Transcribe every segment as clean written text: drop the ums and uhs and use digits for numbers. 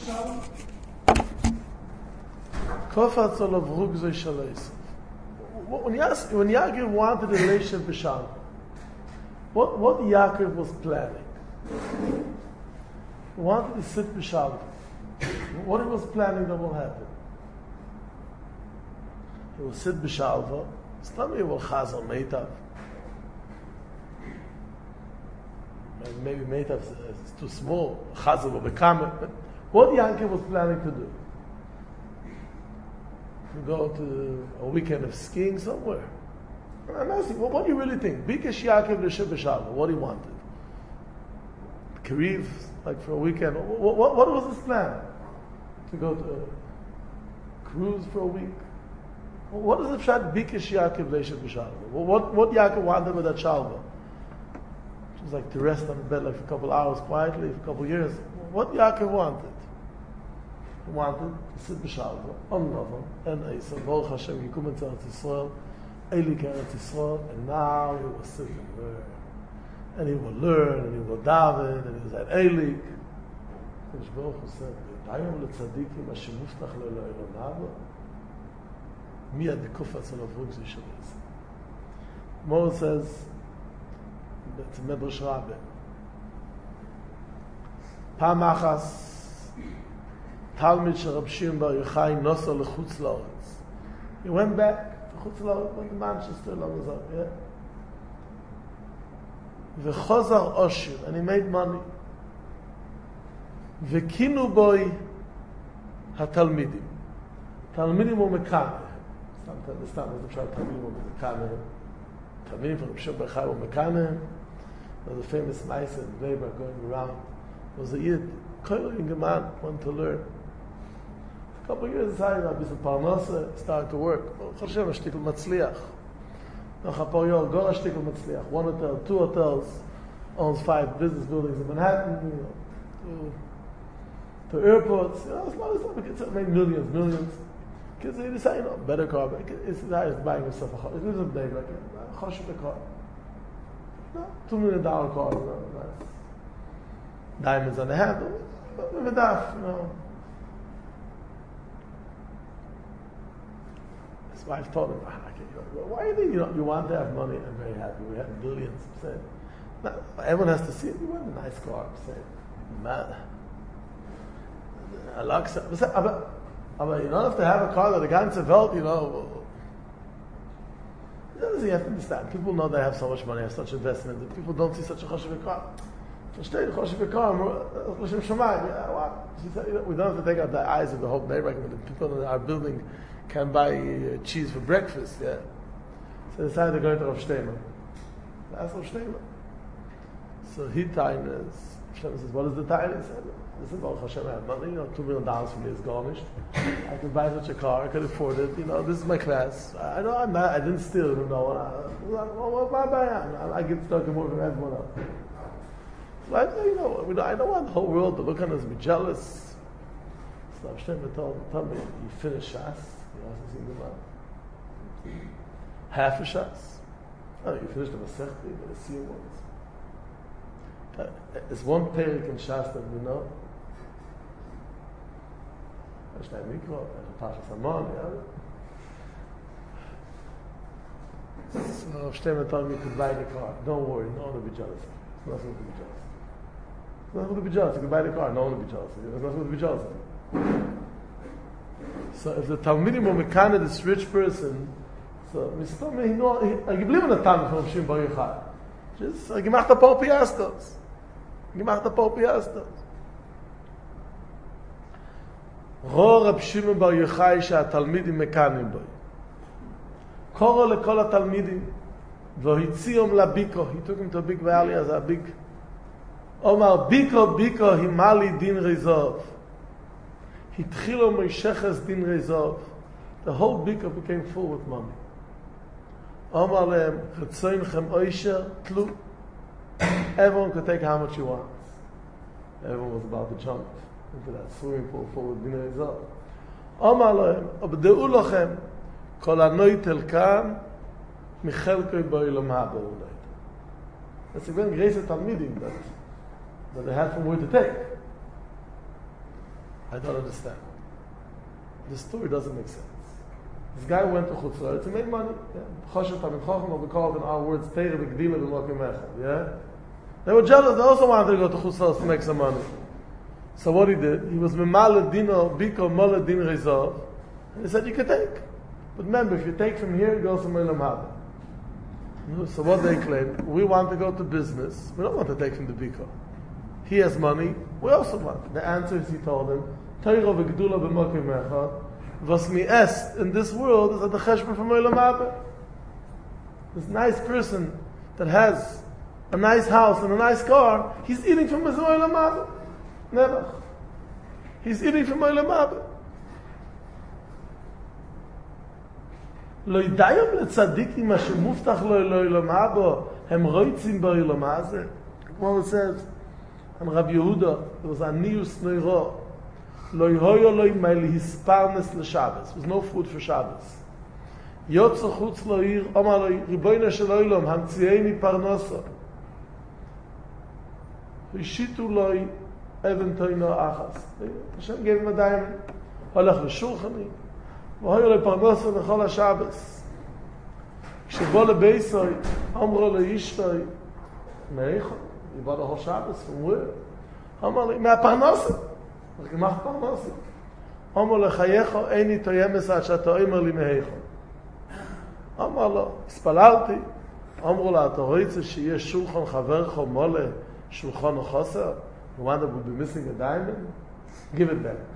Kofatz olav rugzoi shaleis. When Yaakov wanted a relationship with Shalom, what Yaakov was planning? He wanted to sit with Shalom. What he was planning that will happen? He will sit with Shalom. It's not maybe he will chazal meitav. Maybe meitav is too small. Chazal will become it. But what Yaakov was planning to do? To go to a weekend of skiing somewhere. I'm asking, what do you really think? Bikesh Yaakov l'shib b'shalom. What he wanted? Kariv, like for a weekend. What was his plan? To go to a cruise for a week? What is the pshat Bikesh Yaakov l'shib b'shalom? What Yaakov wanted with that shalva? It was like to rest on the bed like for a couple hours quietly, for a couple years. What Yaakov wanted? He wanted to sit b'shalva, on Novam, and Esav, Baruch Hashem, Yikum et Eretz Yisrael, Eli Eretz Yisrael, and now he will sit and learn. And he will learn, and he will daven, and he was at Eli. And Baruch Hu said, Yadayim le'tzadikim asher muftach lo Elohim haba, miyad dekufat olav rugzoi shaleis. Moses says, it's a Medrash Rabbah, Pam achas, Talmid shel Rab Shimon Bar Yochai nosa lechutz la'aretz. He went back to chutz la'aretz, went to Manchester, Lamazar, yeah. V'chozar oshir, and he made money. V'kinu boi hatalmidim. Talmidim were mekaner. It's not to understand what the pshat Talmidim were mekaner. Talmidim from Rab Shimon Bar Yochai were mekaner. There was a famous ma'aser in Weber going around. There was a yid, koil young man, wanted to learn. A couple of years inside, Rabbi Parnasa started to work. Hashem, a shtikl matzliach. Noch a paar years, got a shtikl matzliach. One hotel, two hotels, owns 5 business buildings in Manhattan, to airports. It's not kids that make millions. Kids, they decide, better car. It's the highest buying himself a car. It isn't big, like a choshev car. No, $2 million car, nice. Diamonds on the handle, medaf, His wife told him, why do you want to have money? I'm very happy. We have billions. Everyone has to see it. You want a nice car. Alexa, but you don't have to have a car that the ganze Welt, you have to understand. People know they have so much money, have such investment, that people don't see such a choshev car. We don't have to take out the eyes of the whole neighborhood. The people in our building can buy cheese for breakfast. Yeah. So they decided to go into Rav Shteimer. Ask Rav Shteimer. So he time is, Shteimer says, what is the time? He said, listen, Baruch Hashem, I have money, $2 million for me is garnished. I can buy such a car, I can afford it, this is my class. I didn't steal it, I get stuck in more than everyone else. So I don't want the whole world to look at us and be jealous. So Rav Shteimer told me, you finish Shas? Half a Shas? Oh, you finished the Masechta, you better see it once. It's one perik in Shas that we know. Hashtag Mikro, Pashas Hamon, So Rav Shteimer told me you could buy the car. Don't worry, no one will be jealous. It's nothing to be jealous. It's nothing to be jealous. You can buy the car, no one will be jealous. There's nothing to be jealous of. So if the Talmidim were mekane this rich person, so I believe in the Talmud from Shimon Bar Yochai. Just gemacht a paar Piastos. Ro Rab Shimon Bar Yochai שהתלמידים מקנאים בו. קורא לכל התלמידים והציעם לביקו. He took him to a big valley as a big. אומר ביקו הימלי דין rizov. התחילו מוישכס דין rizov. The whole biko became full with money. אומר להם רצונכם אוישר תלו. Everyone could take how much you want. Everyone was about to jump into that swimming pool full with דין rizov. אומר להם הבדעו לכם כל הנויטל כאן מחלקוי בעולם הבא אולי. That's a very great Talmidim that they had from where to take. I don't understand. The story doesn't make sense. This guy went to Chutz La'aretz to make money. Choshev Tamid Chacham, or we call it in our words, Teire V'Gdila B'Mokim Echad. Yeah? They were jealous. They also wanted to go to Chutz La'aretz to make some money. So what he did, he was Memale Dino, Biko Mole Din Rezov. And he said, you can take. But remember, if you take from here, it goes to Olam Haba. So what they claim, we want to go to business. We don't want to take from the Biko. He has money. We also want. The answer is, he told him, Teire V'Gdula B'Mokim Echad. Was mi est in this world is at the cheshbon from Olam Haba. This nice person that has a nice house and a nice car, he's eating from his Olam Haba. Never. He's eating from Olam Haba. Lo yidayam letzadikim asher muftach lo Olam Haba hem roitzim ba'olam hazeh. Well, it says, and Rabbi Yehuda, there was a nius neiro. Lo yoyo lo imay hisparnes l'Shabbos. There was no food for Shabbos. Yotzo chutz lo'ir, omar lo riboyna shel olam, hamtzieni parnosa. Rishitu lo even toino achas. Hashem gave him a diamond. Holach l'shulchani. V'hoyo lo parnosa l'chol ha-Shabbos. כשבוא לביסוי, אמרו לו אשתוי, מאיכו? he bought the whole Shabbos from where? אמר לי, מהפרנסה. אז גמח פרנסה. אמר לחייך, איני תוימס עד שאתה אומר לי מאיכו. אמר לו, הספללתי. אמרו לה, אתה רוצה שיש שולחן חברך מולה, שולחן חוסר? You wonder would be missing a diamond? Give it back.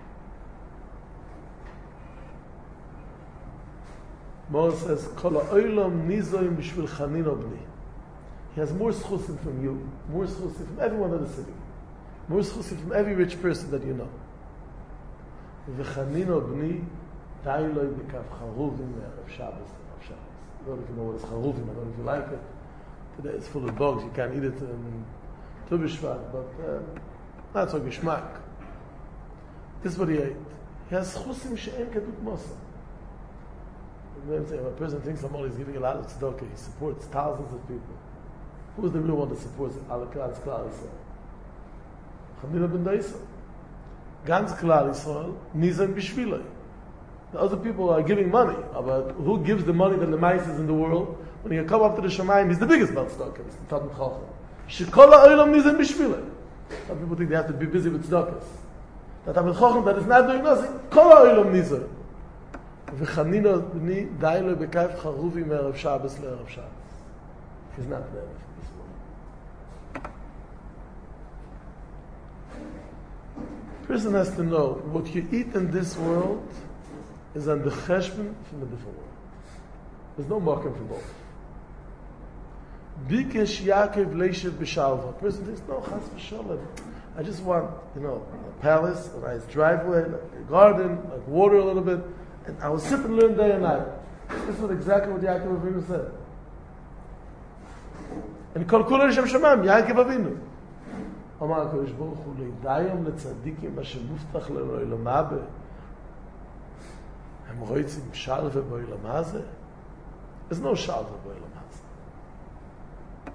Moses says, Kol ha'olam nizoim b'shvil chanino b'ni. He has more schusim from you, more schusim from everyone in the city, more schusim from every rich person that you know. V'chanino b'ni dailoi b'kav charuvim me'arav Shabbos. I don't know if you know what is charuvim, I don't know if you like it. Today it's full of bugs, you can't eat it in Tu B'Shvat, but not so gishmak. This is what he ate. He has schusim she'en kedut mosa. If a person thinks somebody is giving a lot of tzedakah, he supports thousands of people. Who's the real one that supports it? Alakad's Klal Yisrael. Chamina ben Daisa. Gans Klal Yisrael, Nizan Bishviloi. The other people are giving money, but who gives the money to the mices in the world? When you come up to the Shemayim, he's the biggest tzedakah. It's the Talmud Chacham. Shekol ha'olam Nizan Bishviloi. Some people think they have to be busy with tzedakahs. The Talmud Chacham that is not doing nothing, Kol ha'olam Nizan. וחנינו בני די לו בקייף חרובי מערב שבס לערב שבס. He's not there this morning. Person has to know what you eat in this world is on the cheshbon from a different world. There's no market for both. Bikesh Yaakov leishev b'shalva. Person thinks, no, chas v'sholem. I just want, a palace, a nice driveway, like a garden, like water a little bit. And I will sit and learn day and night. This is exactly what Yaakov Avinu said. And Kol Kula L'Shem Shemaim, Yaakov Avinu. Amar HaKadosh Baruch Hu Leidayim Letzadikim Asher Muftach L'Olam Haba Hem Roitzim Shalva B'Olam Hazeh. There's no Shalva B'Olam Hazeh.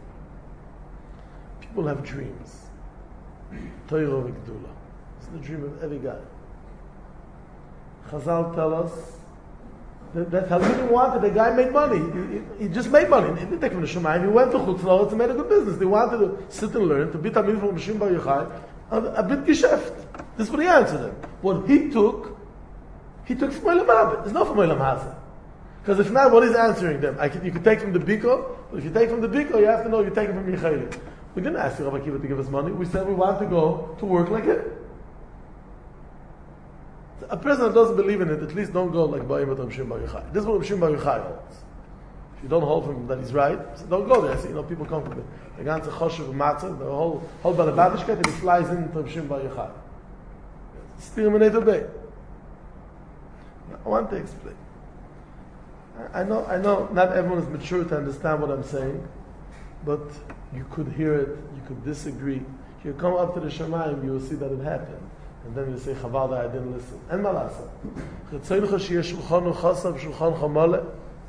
People have dreams. Torah V'Gdula. It's the dream of every guy. Chazal tell us that Talmidim wanted, the guy made money. He just made money. He didn't take from the Shemayim. He went to Chutz La'aretz and made a good business. They wanted to sit and learn, to be Talmidim from Rishim Bar Yochai, a bit geschäft. This is what he answered them. What he took from Olam Haba. It's not from Olam Hazeh. Because if not, what is answering them? You could take from the Biko, but if you take from the Biko, you have to know you're taking from Yechelik. We didn't ask Rabbi Akiva to give us money. We said we want to go to work like him. A person that doesn't believe in it, at least don't go like Ba'im Rav Shimon Bar Yochai. This is what Rav Shimon Bar Yochai holds. If you don't hold from him that he's right, so don't go there. I see, people come from the ganze choshev matzah, the whole by the Badishket, and he flies into Rav Shimon Bar Yochai. Exterminator Bay. I want to explain. I know not everyone is mature to understand what I'm saying, but you could hear it, you could disagree. If you come up to the Shemayim, you will see that it happened. And then you say, Chaval, I didn't listen. En ma lasa. Chetzaynucha sheyeh shulchan u'chasav shulchan chamale.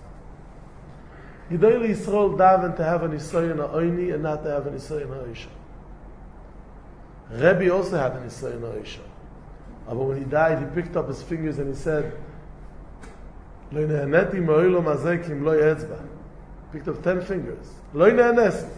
Yidei Yisrael daven to have an Nisayon ha'oini and not to have an Nisayon ha'oisha. Rebbe also had an Nisayon ha'oisha. But when he died, he picked up his fingers and he said, "Lo ne'aneti ma'olam hazeh ki im lo yetzba." Picked up 10 fingers. Lo ne'anesi.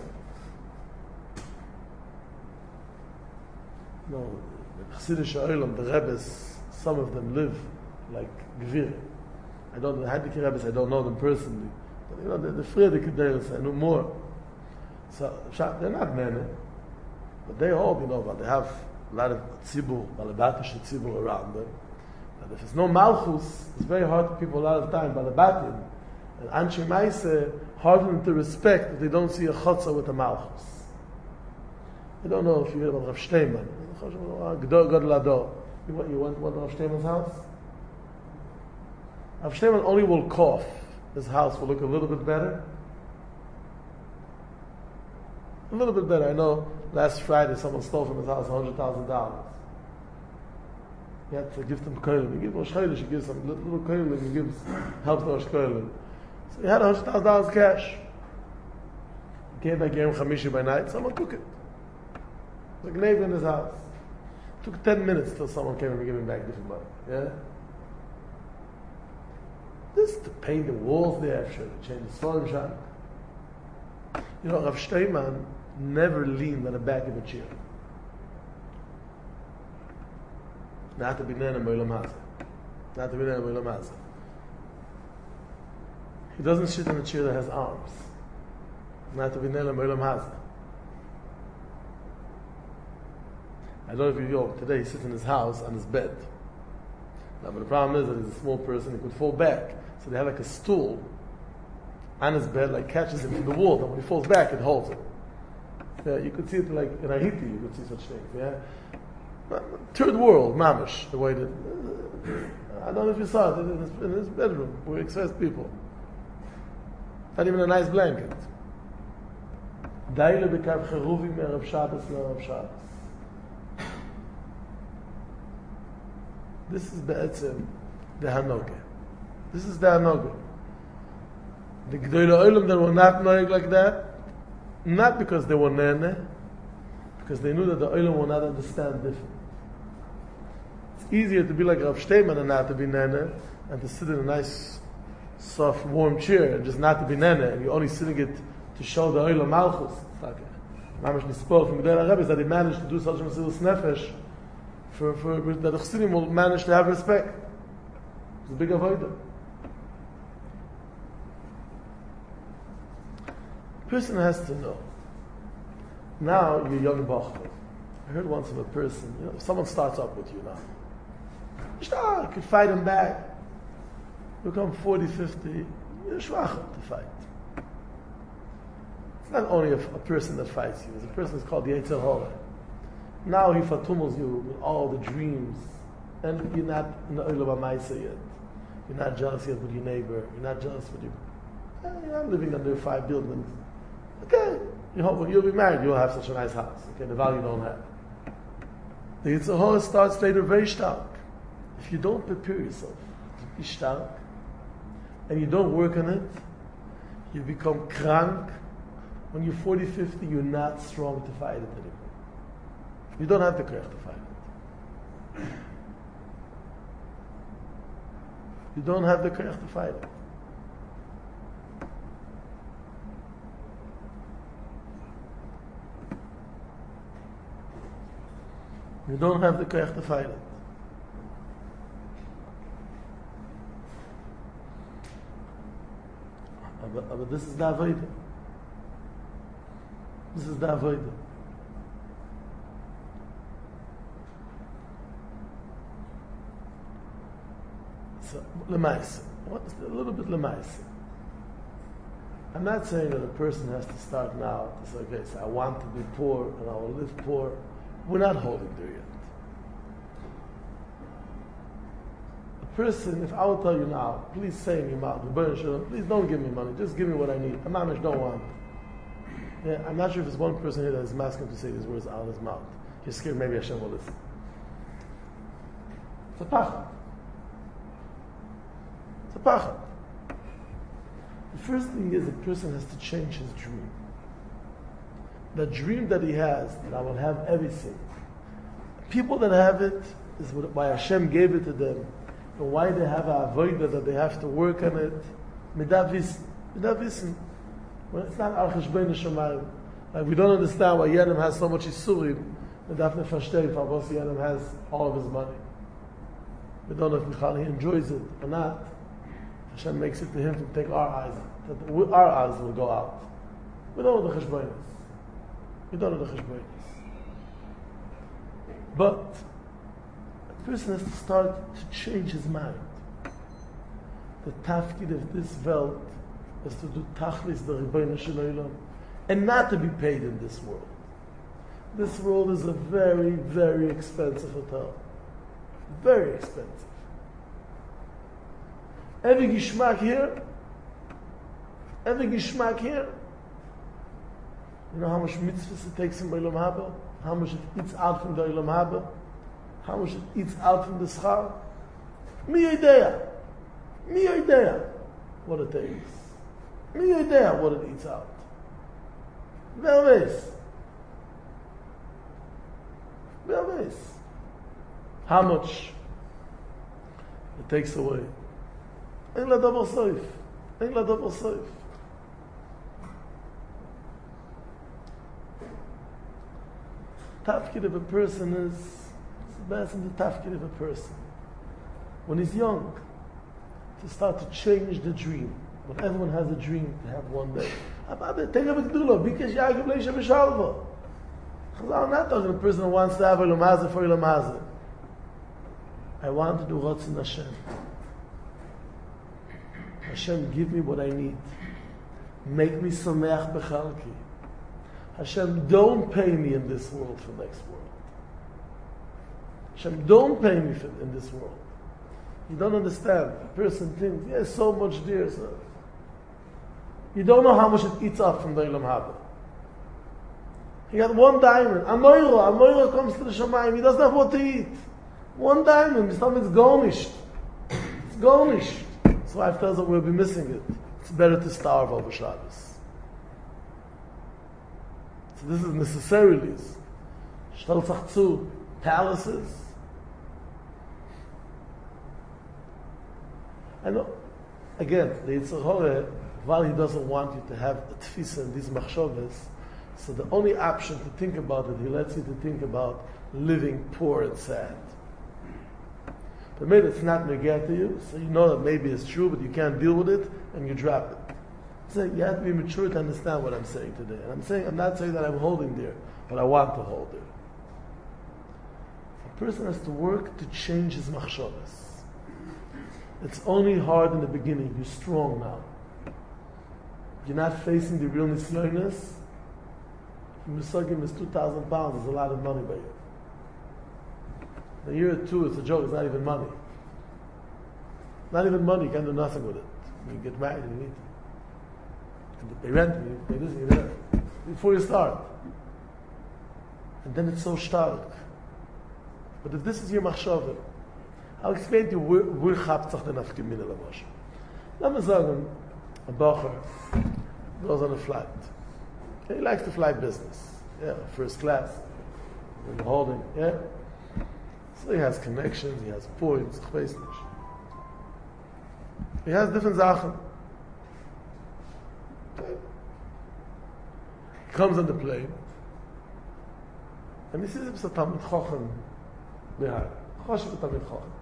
No, the Chassidish Olam, the Rebbes, some of them live like Gvir. I don't know, the Heidrich Rebbes, I don't know them personally. But the Friedrich Deres, I know more. So, they're not men, but they all, but they have a lot of tzibur, balabatish tzibur around them. And if there's no malchus, it's very hard for people a lot of time, balabatim. And Anshe Maise, hard for them to respect if they don't see a chotza with a malchus. I don't know if you heard about Rav Shteinman. You went to Rav Shteinman's house? Rav Shteinman only will cough. His house will look a little bit better. A little bit better. I know last Friday someone stole from his house $100,000. He had to give them koilim. He gives Rosh Chodesh, he gives some little koilim, he gives help to Rosh Koilim. So he had $100,000 cash. He came back Yom Chamishi by night, someone took it. The gneiv in his house. It took 10 minutes till someone came and gave him back different money. Yeah? This to paint the walls there, to change the storm shot. Rav Shteinman never leaned on the back of a chair. Not to be nana mo'olam hazeh. Not to be nana mo'olam hazeh. He doesn't sit in a chair that has arms. Not to be nana mo'olam hazeh. I don't know if you know, today he sits in his house on his bed. Now, but the problem is that he's a small person, he could fall back. So they have like a stool on his bed, like catches him to the wall, and when he falls back, it holds him. Yeah, you could see it like in Haiti, you could see such things. Yeah, third world, mamish, the way that I don't know if you saw it in his bedroom, where he accessed people. Not even a nice blanket. Daile bekav cheruvim erev Shabbos le'erev Shabbos. This is be'etzem the Hanoge. This is the Hanoge. The G'dolei Olam that were not knowing like that, not because they were nene, because they knew that the Olam will not understand different. It's easier to be like Rav Shteinman and not to be nene, and to sit in a nice, soft, warm chair and just not to be nene, and you're only sitting it to show the Olam Malchus. It's like Mamash Nispor from G'dolei Rebbe that he managed to do such a Mesilas Nefesh for that the Chassidim will manage to have respect. It's a big avodah. Person has to know. Now you're young bachur. I heard once of a person, if someone starts up with you now, you could fight him back. You become 40, 50, you're shvachim to fight. It's not only a person that fights you, it's a person that's called the Yetzer Hara. Now he fatumels you with all the dreams, and you're not in the Olam HaMaaseh yet. You're not jealous yet with your neighbor. You're not jealous with your... You're not living under 5 buildings. Okay, you hope when you'll be married, you'll have such a nice house. Okay, the value you don't have. The Yetzer Hara starts later very stark. If you don't prepare yourself to be stark, and you don't work on it, you become krank. When you're 40, 50, you're not strong to fight it anymore. You don't have the courage to fight it. You don't have the courage to fight it. You don't have the courage to fight it. But this is the avodah. This is the avodah. So, lemaisa. What's a little bit lemaisa? I'm not saying that a person has to start now to say, okay, so I want to be poor and I will live poor. We're not holding there yet. A person, if I will tell you now, please say in your mouth, please don't give me money, just give me what I need. I don't want. Yeah, I'm not sure if there's one person here that is masking to say these words out of his mouth. You're scared maybe Hashem will listen. It's a pachad. It's a pachad. The first thing is a person has to change his dream. The dream that he has, that I will have everything. People that have it, is why Hashem gave it to them, and why they have a avodah that they have to work on it. Midat wissen. Well, it's not al cheshbon shamayim. Like we don't understand why Yerim has so much isurim. We have to verstehen for what Yerim has all of his money. We don't know if Michal he enjoys it or not. Hashem makes it to him to take our eyes, that our eyes will go out. We don't know the cheshbon is. We don't know the cheshbon is. But a person has to start to change his mind. The tafkid of this world is to do tachlis the Rebbeinu Shalom and not to be paid in this world. This world is a very, very expensive hotel. Very expensive. Every gishmak here. You know how much mitzvahs it takes in Olam Haba? How much it eats out from the Olam Haba? How much it eats out from the schar? Mi idea what it takes. Mi idea what it eats out. Velves. How much it takes away. Ein la davar soif. Tafkid of a person is the best in the tafkid of a person. When he's young, to start to change the dream. When everyone has a dream to have one day. Take a b'gdula, because Yaakov leisha b'shalva. I'm not talking to a person who wants to have Olam Hazeh for Olam Hazeh. I want to do Ratzon Hashem. Hashem, give me what I need. Make me sameach b'chalki. Hashem, don't pay me in this world for next world. Hashem, don't pay me in this world. You don't understand. A person thinks, yes, so much dear, sir. You don't know how much it eats up from the Olam Haba. He got one diamond. Amoira comes to the Shamayim. He doesn't have what to eat. One diamond. His stomach's garnished. It's garnished. His wife tells him we'll be missing it. It's better to starve over Shabbos. So this is necessarily Shtel Tzachzu, palaces. I know, again, the Yetzer Hara, while he doesn't want you to have a tfisa in these machshavas, so the only option to think about it, he lets you to think about living poor and sad. But maybe it's not negate to you, so you know that maybe it's true, but you can't deal with it, and you drop it. So you have to be mature to understand what I'm saying today. And I'm not saying that I'm holding there, but I want to hold there. A person has to work to change his machshavas. It's only hard in the beginning. You're strong now. You're not facing the real nisyonis. Musagim is 2,000 pounds. It's a lot of money by you. In a year or two, it's a joke. It's not even money. Not even money. You can't do nothing with it. When you get married, you need to pay rent. You pay this, you pay that. Before you start. And then it's so stark. But if this is your machshavah, I'll explain to you where chaptzach the nafkemina lamash. Let me say, a bacher goes on a flight. He likes to fly business. Yeah, first class. In the holding, yeah. So he has connections, he has points, he has different zachen. Okay. He comes on the plane, and he sees it's a Talmid Chacham behind. Choshev a Talmid Chacham.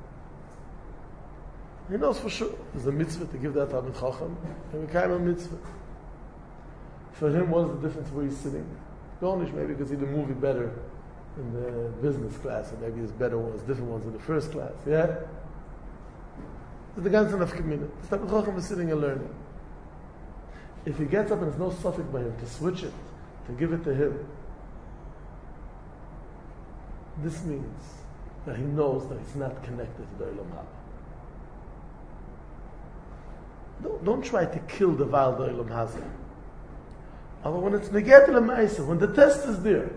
He knows for sure there's a mitzvah to give that Talmid Chacham, and we came a mitzvah. For him, what is the difference where he's sitting? Garnish, maybe because he did the movie better in the business class, and maybe there's better ones, different ones in the first class. Yeah? It's the ganze nafkemina. The Talmid Chacham is sitting and learning. If he gets up and there's no suffix by him to switch it, to give it to him, this means that he knows that he's not connected to the Olam Haba. Don't try to kill the Val the Olam Hazeh. But when it's negated l'maisa, when the test is there,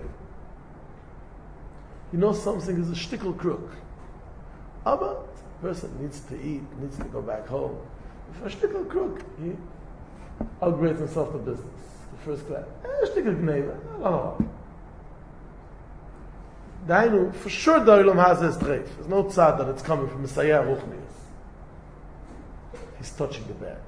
you know something is a shtickle crook. But the person needs to eat, needs to go back home. If a shtickle crook, he upgrades himself to business, to first class. Shtickle gneva, I don't know. Dainu, for sure the Olam has his treif. There's no tzad that it's coming from Messiah Ruchnius. He's touching the bad.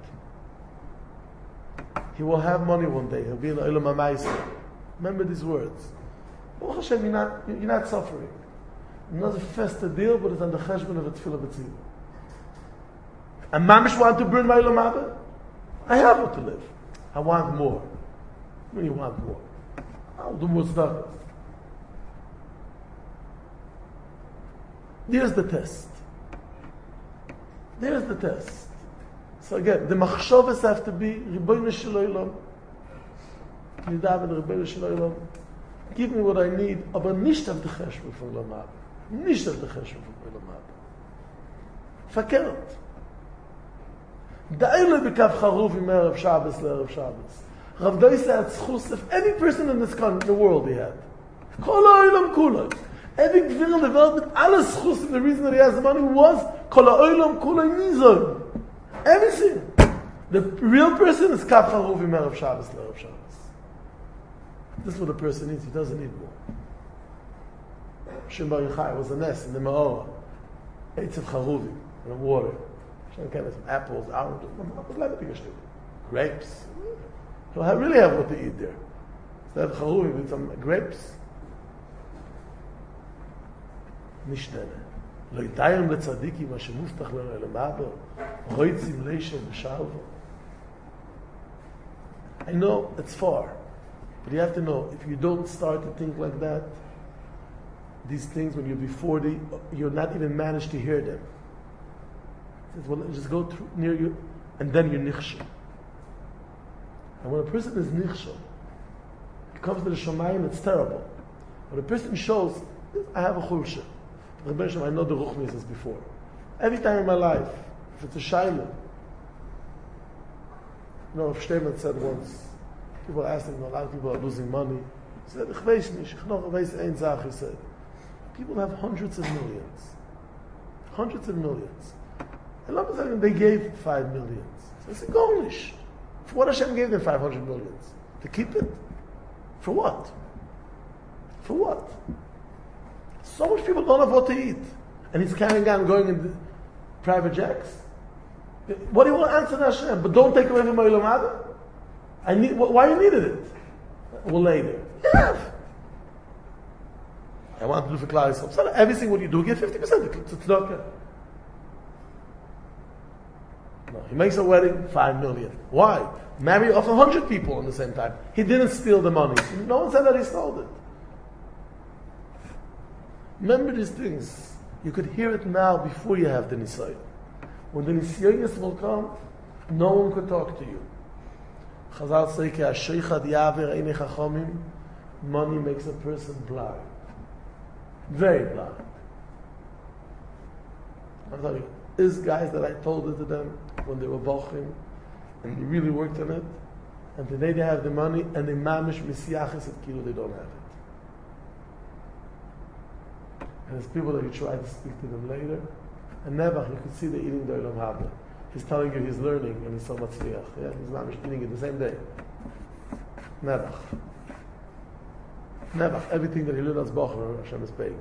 He will have money one day. He'll be in the Olam HaMaaseh. Remember these words. Baruch Hashem, you're not suffering. Not a festive deal, but it's on the cheshbon of a tefillah b'tzibur. And mamish want to burn my Olam Haba? I have what to live. I want more. When you want more, I'll do more stuff. There's the test. There's the test. So again, the machshavas have to be Ribono Shel Olam. Nidaven Ribono Shel Olam. Give me what I need, aber nicht auf the cheshbon von Olam Haba. Nicht auf the cheshbon von Olam Haba. Verkehrt. Da'ile b'kav charuv im Erev Shabbos le'Erev Shabbos. Rav Doisa had schus of any person in this country, in the world he had. Kol ha'olam kuloi. Every gvir in the world with all schus, and the reason that he has the money was kol ha'olam kuloi nizon. Everything. The real person is kav charuv im Erev Shabbos le'Erev Shabbos. This is what a person needs. He doesn't need more. Shimon Bar Yochai was a nest in the Ma'orah. Eitz of charuvim, and water. Some kind of apples, oranges, grapes. He'll really have what to eat there. Instead of charuvim with some grapes. Nishtene. Lo yitayim letzadikim asher muftach leno elamado roitzim leishem v'shalvo. I know it's far, but you have to know, if you don't start to think like that, these things, when you'll be 40, you'll not even manage to hear them. Says, well, just go through near you, and then you're nichshel. And when a person is nichshel, it comes to the Shamayim, it's terrible. When a person shows, I have a chulsha. I know the Ruchnis as before. Every time in my life, if it's a shayla, Rav Shteman said once, people asked him, a lot of people are losing money. He said, ich weiß nicht, ich noch weiß ein Sach, he said. People have hundreds of millions. Hundreds of millions. And all of a sudden they gave 5 million. So I said, Gornish. For what Hashem gave them 500 millions? To keep it? For what? For what? So much people don't have what to eat. And he's carrying on going in the private jets. What do you want to answer to Hashem? But don't take away from my Olam Haba? Why you needed it? Well, later. You have. I want to do for Klal Yisrael. So everything what you do, give 50% to tzedakah. No, he makes a wedding, 5 million. Why? Marry off 100 people at the same time. He didn't steal the money. No one said that he stole it. Remember these things. You could hear it now before you have the Nisayon. When the Nisayon will come, no one could talk to you. Chazal say, Ki ha-sheichad yaver einei chachomim, money makes a person blind. Very blind. I'm telling you, these guys that I told it to them when they were bochim, and they really worked on it, and today they have the money, and they mamish misiachis at kilo, they don't have it. And there's people that you try to speak to them later, and never, you could see they're eating the Olam Haba. He's telling you he's learning, and he's so much tzliach. Yeah, he's mamish eating it the same day. Never. Never. Everything that he learned as bocher, Hashem is paying.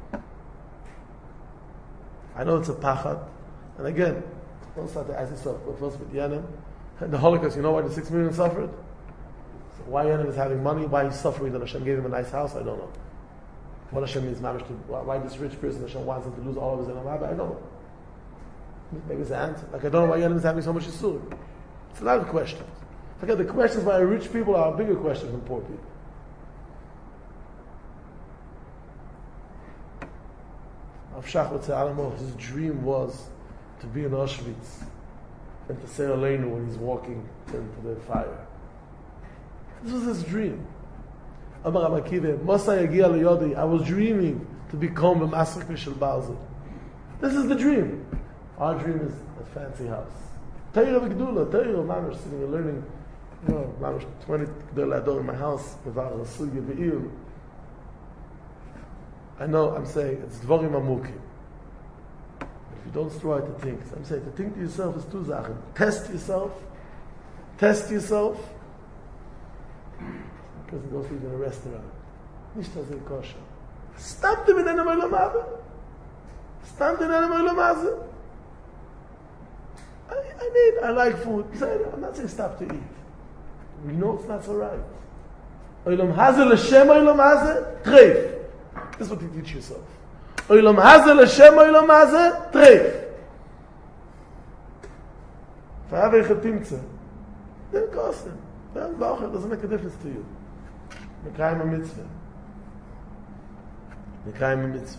I know it's a pachad, and again, don't start to ask yourself, but first with Yemen, the Holocaust, you know why the 6 million suffered? So why Yemen is having money, why he's suffering that Hashem gave him a nice house, I don't know. What Hashem means mamish to, why this rich person Hashem wants him to lose all of his Olam Haba, I don't know. Maybe it's the answer. Like I don't know why Yemen is having so much yisur. It's a lot of questions. Forget the questions by rich people are a bigger question than poor people. Avshach would say, I don't know, his dream was to be in Auschwitz and to say Aleinu when he's walking into the fire. This was his dream. Amar Amakive, Mosai Yagia Leyodi, I was dreaming to become a massacre shel Balzer. This is the dream. Our dream is a fancy house. Teira v'gdula, Teira, Mamish, sitting and learning, Mamish, 20 Gdol Ador in my house, Mevar Rasuya Be'ir. I know, I'm saying, it's Dvorim Amukim. If you don't try to think, so I'm saying, to think to yourself is 2 Sachen. Test yourself. A person goes to eat in a restaurant. Nicht as a kosher. Stammt mit einem Olam Haba. Stammt in einem Olam Haba. I like food. I'm not saying stop to eat. We know it's not so right. Olam Haba l'shem Olam Haba, treif. This is what you teach yourself. Olam Haba l'shem Olam Haba, treif. Forever ich timtze. Then kosten. Then bauch, doesn't make a difference to you. Mekayim a mitzvah. Mekayim a mitzvah.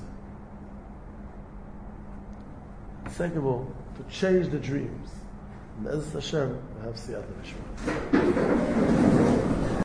Second of all, to change the dreams. Me'ez Hashem, have siyata v'shma.